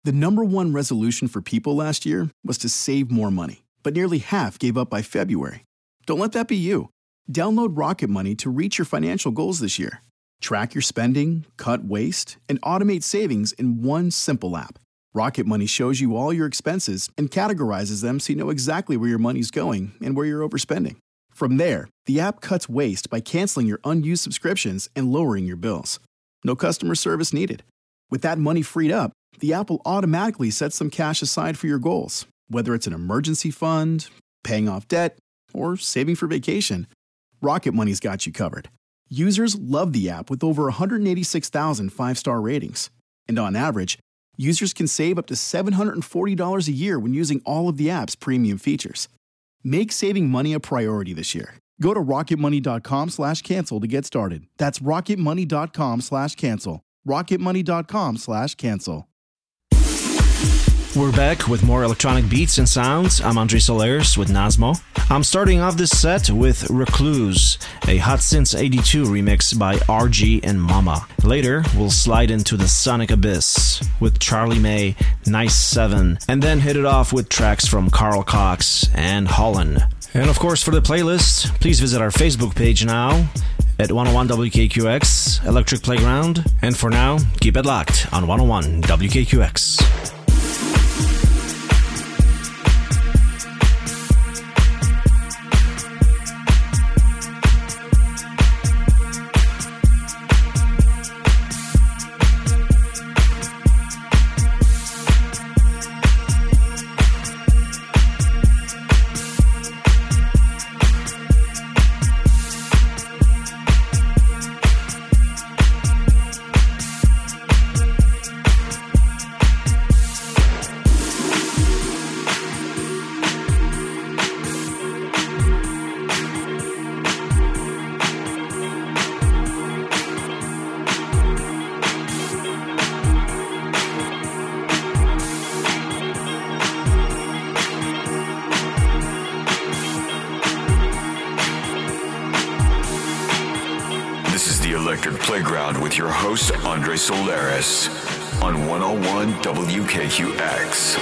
The number one resolution for people last year was to save more money, but nearly half gave up by February. Don't let that be you. Download Rocket Money to reach your financial goals this year. Track your spending, cut waste, and automate savings in one simple app. Rocket Money shows you all your expenses and categorizes them so you know exactly where your money's going and where you're overspending. From there, the app cuts waste by canceling your unused subscriptions and lowering your bills. No customer service needed. With that money freed up, the app will automatically set some cash aside for your goals, whether it's an emergency fund, paying off debt, or saving for vacation. Rocket Money's got you covered. Users love the app with over 186,000 five-star ratings. And on average, users can save up to $740 a year when using all of the app's premium features. Make saving money a priority this year. Go to rocketmoney.com/cancel to get started. That's rocketmoney.com/cancel. rocketmoney.com/cancel. We're back with more electronic beats and sounds. I'm Andre Solaris with Nasmo. I'm starting off this set with Recluse, a Hot Since 82 remix by RG and Mama. Later, we'll slide into the Sonic Abyss with Charlie May, Nice 7, and then hit it off with tracks from Carl Cox and Holland. And of course, for the playlist, please visit our Facebook page now at 101 WKQX, Electric Playground. And for now, keep it locked on 101 WKQX. Playground with your host, Andre Solaris, on 101 WKQX.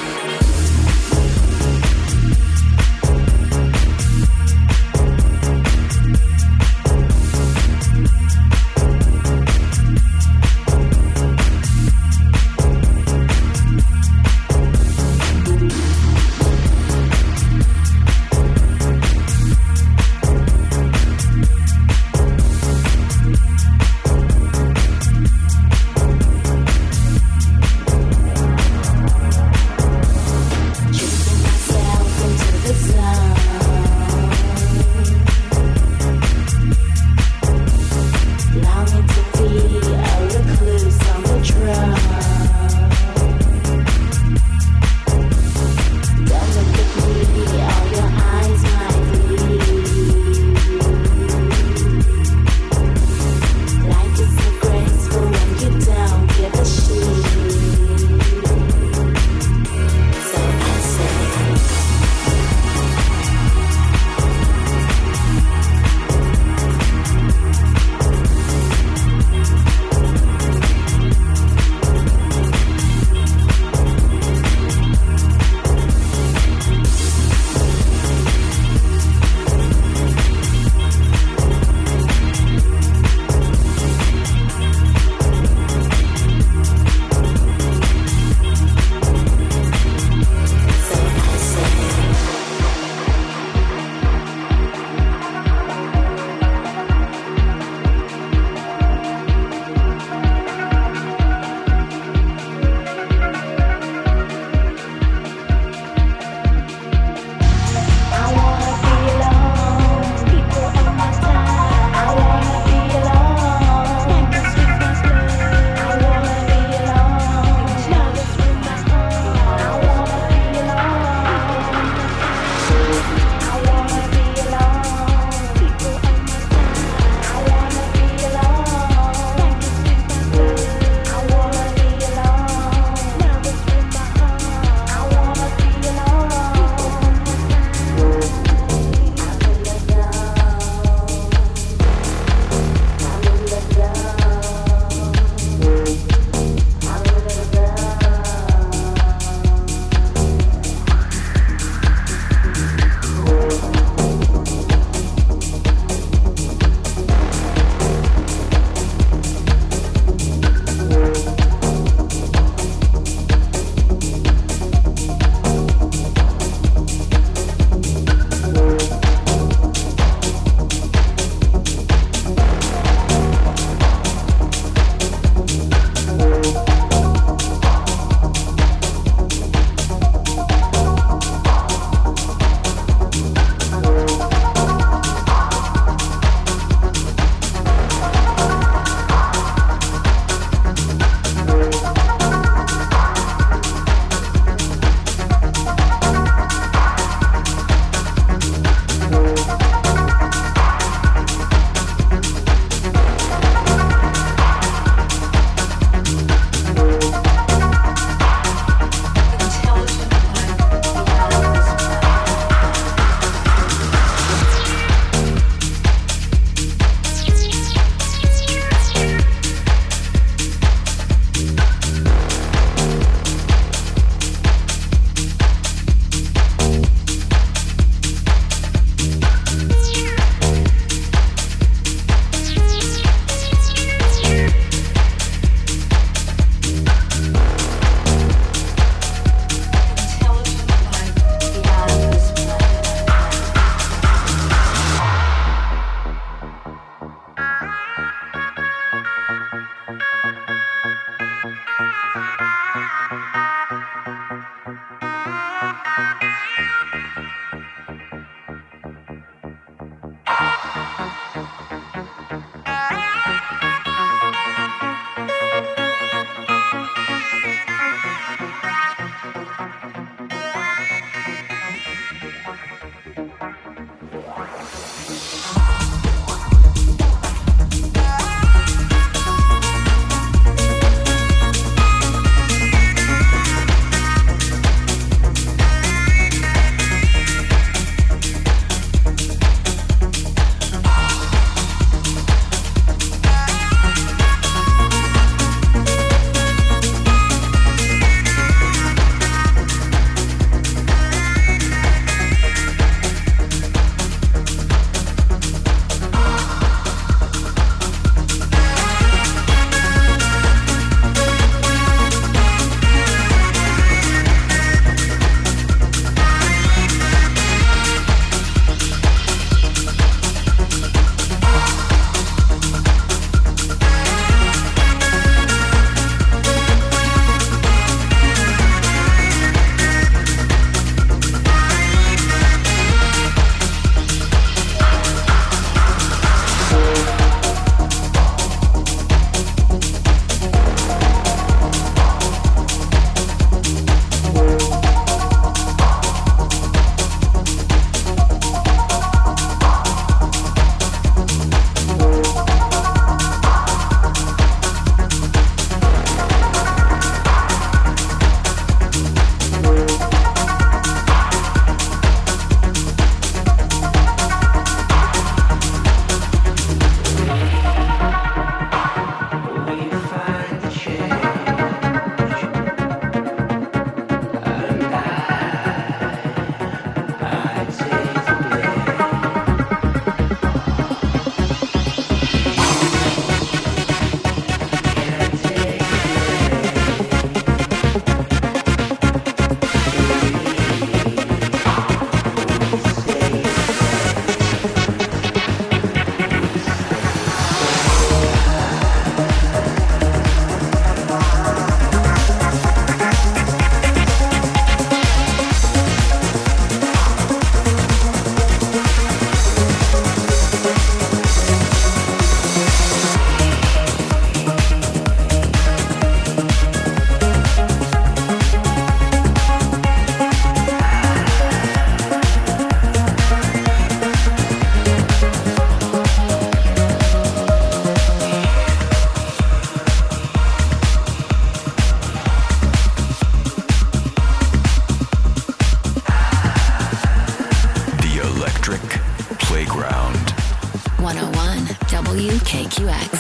WKQX.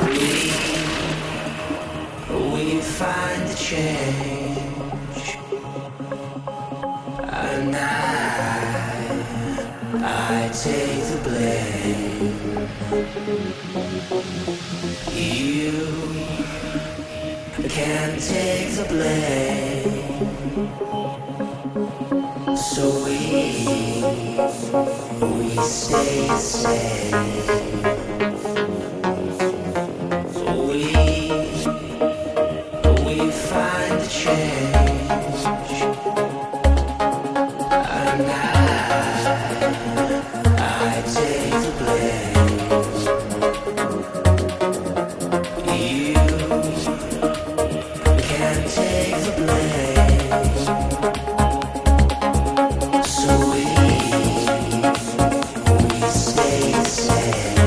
We find the change, and I take the blame. You can't take the blame, so we stay the same. We find the change, and I take the blame. You can't take the blame, so we stay the same.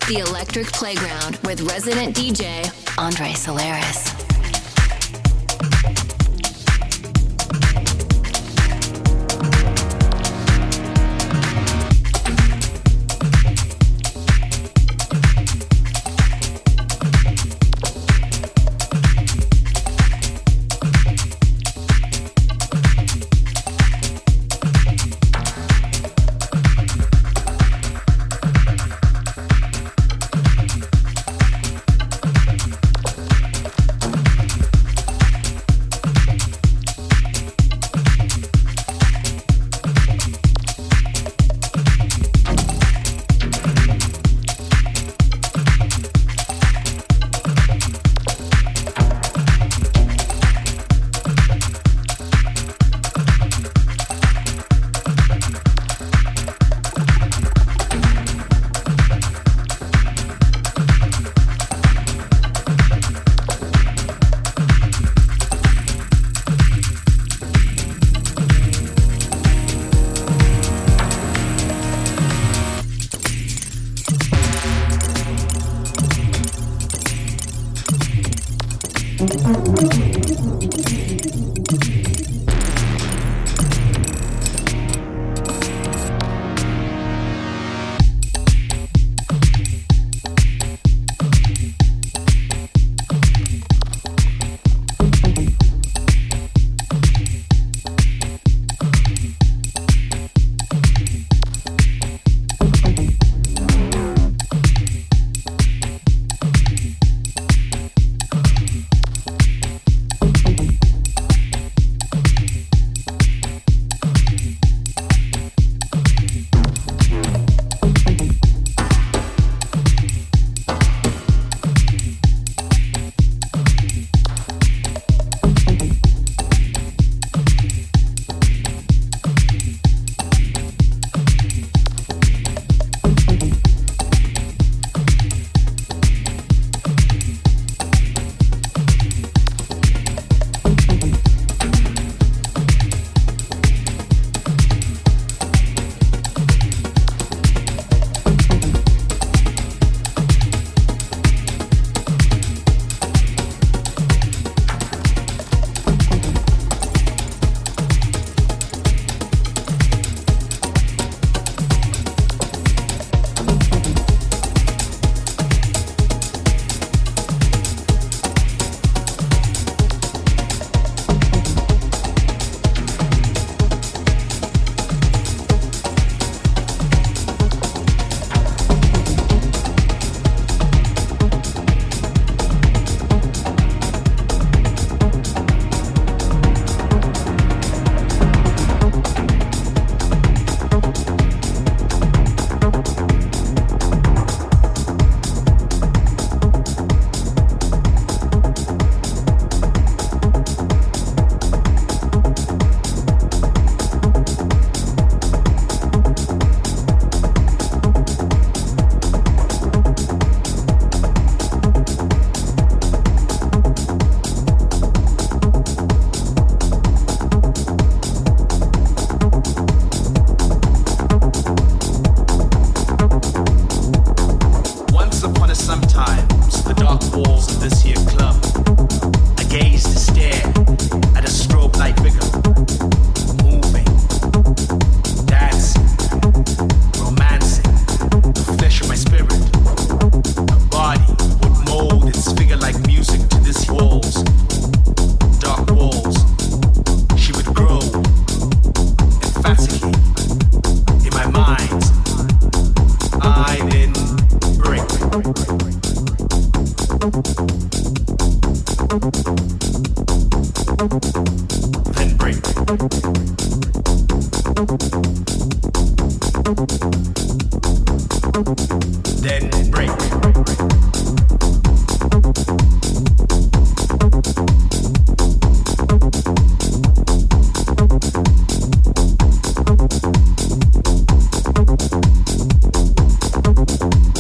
The Electric Playground with resident DJ Andre Solaris.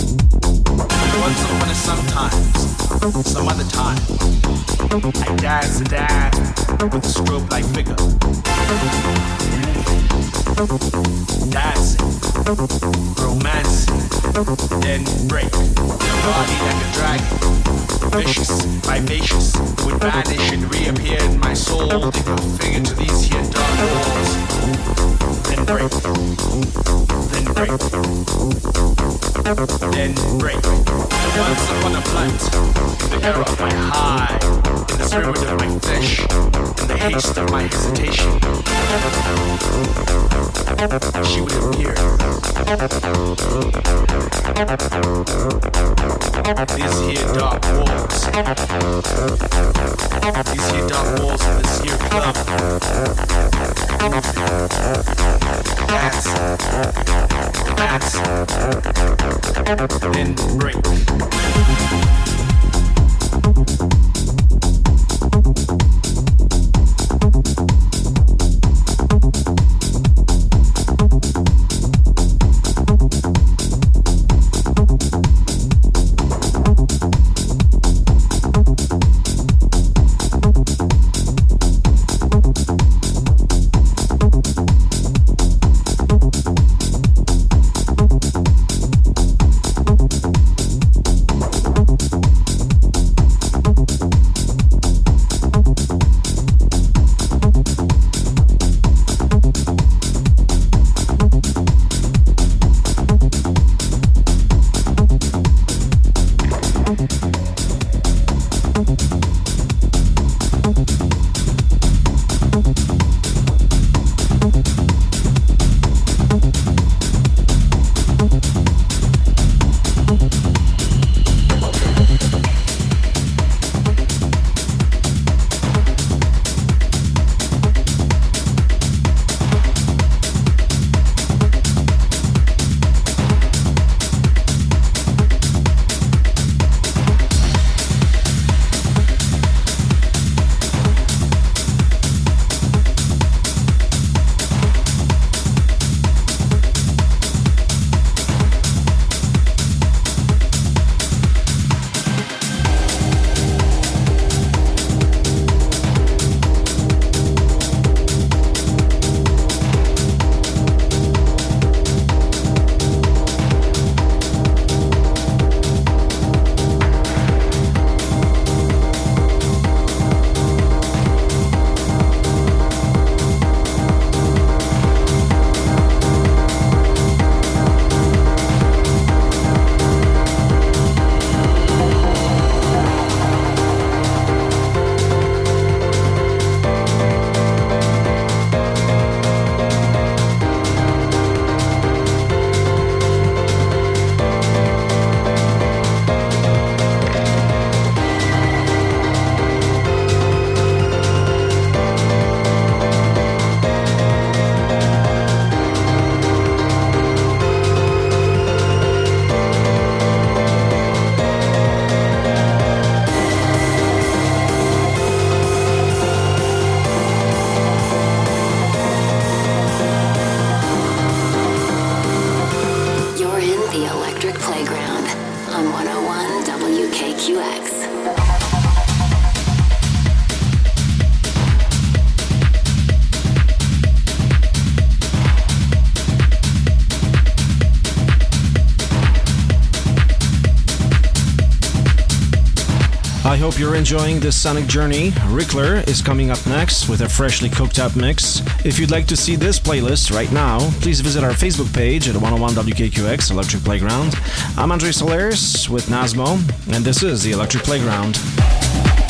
Some other time, I dance dance the dance with a strobe-like figure. Dancing, romancing, then break. Body like a dragon, vicious, vivacious, would vanish and reappear in my soul. Dig a finger to these here dark walls. Then break, then break, then break. Once upon a blunt, in the air of my high, in the spirit of my flesh, in the haste of my hesitation, she would appear. These here dark walls, these here dark walls of this here club, dance, then break. I hope you're enjoying this sonic journey. Rickler is coming up next with a freshly cooked up mix. If you'd like to see this playlist right now, please visit our Facebook page at 101 WKQX Electric Playground. I'm Andre Solaris with Nasmo, and this is the Electric Playground.